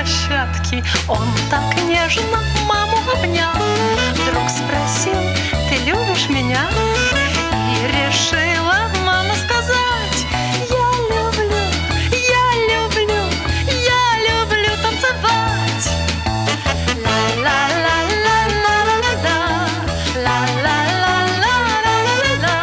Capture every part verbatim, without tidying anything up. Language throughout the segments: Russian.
площадке он так нежно маму обнял. Вдруг спросил: ты любишь меня? И решила мама сказать: я люблю, я люблю, я люблю танцевать. Ла-ла-ла-ла-ла-ла-ла, ла-ла-ла-ла-ла-ла-ла,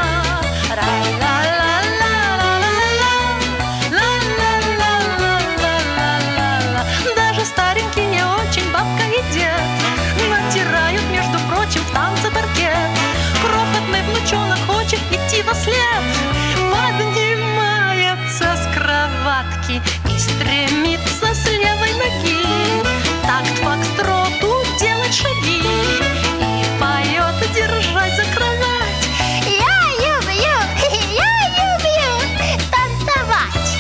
ла-ла-ла-ла-ла-ла-ла-ла-ла-ла. Даже старенькие очень бабка и дед натирают, между прочим, в танце паркет. Крохотный внучонок хочет идти во след, поднимается с кроватки и стремится с левой ноги в такт фокстроту делать шаги и поет, держась за кровать: я люблю, я люблю танцевать.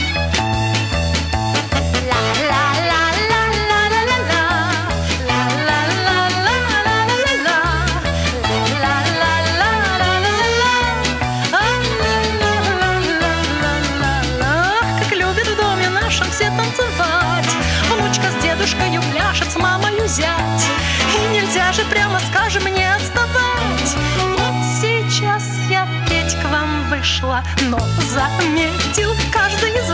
Ла-ла-ла-ла-ла-ла-ла, ла-ла-ла-ла-ла-ла-ла, ла-ла-ла-ла-ла-ла-ла-ла-ла. Как любят в доме нашем все танцевать. Внучка с дедушкою пляшет, с мамою зять. И нельзя же, прямо скажем, не отставать. Вот сейчас я петь к вам вышла, но заметил каждый из